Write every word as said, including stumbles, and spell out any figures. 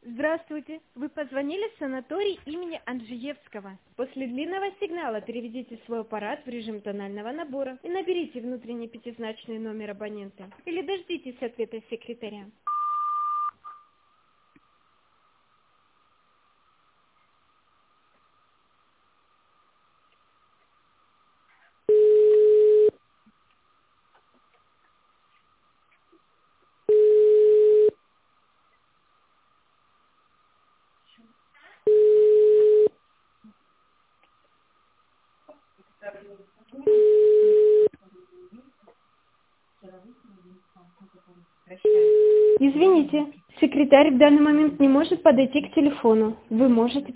Здравствуйте. Вы позвонили в санаторий имени Анжеевского. После длинного сигнала переведите свой аппарат в режим тонального набора и наберите внутренний пятизначный номер абонента. Или дождитесь ответа секретаря. Извините, секретарь в данный момент не может подойти к телефону. Вы можете